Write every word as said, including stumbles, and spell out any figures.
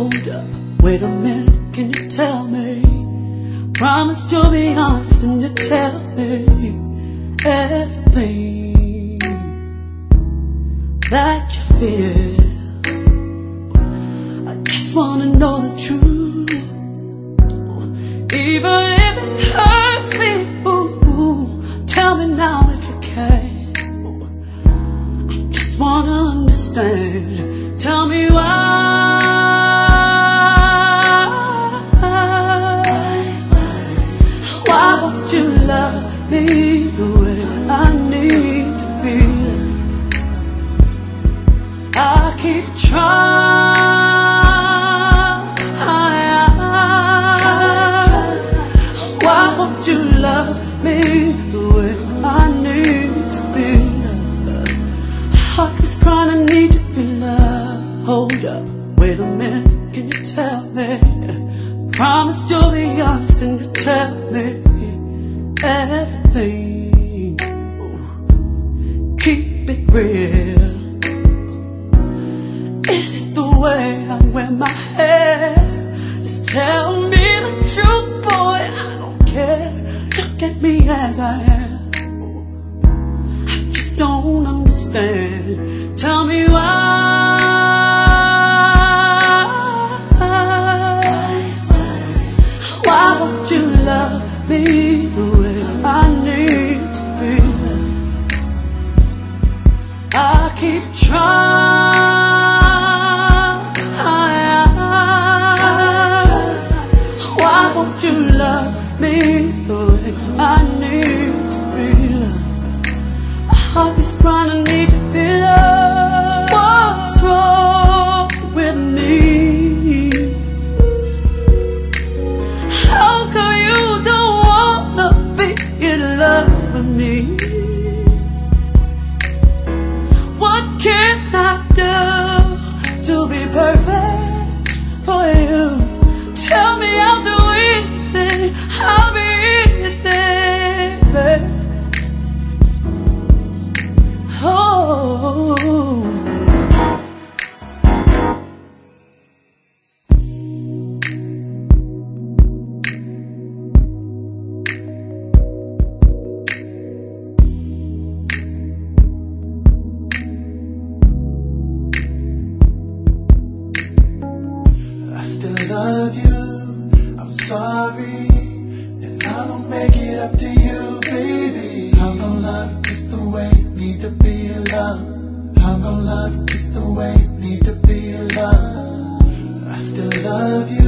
Hold up, wait a minute, can you tell me? Promise you'll be honest and you tell me everything that you feel. I just wanna know the truth, even if it hurts me. Ooh, tell me now if you can. I just wanna understand. Tell me why. Me the way I need to be. I keep trying. Why won't you love me the way I need to be loved? Heart is crying, I need to be loved. Hold up, wait a minute, can you tell me? Promise you'll be honest and you tell me everything. Keep it real. Is it the way I wear my hair? Just tell me the truth, boy, I don't care. Look at me as I am. I just don't understand. Tell me why. Why won't you love me the way I need to be loved? I keep trying. Why won't you love me the way I need to be loved? My heart is crying, I need to be loved. What's wrong with me? How come you don't wanna be in love with me? What can I do to be perfect for you? Tell me I'll do anything, I'll be anything, babe. Oh, love you, I'm sorry, and I don't make it up to you, baby. I'm gonna love just the way need to be loved. I'm gonna love just the way need to be loved. I still love you.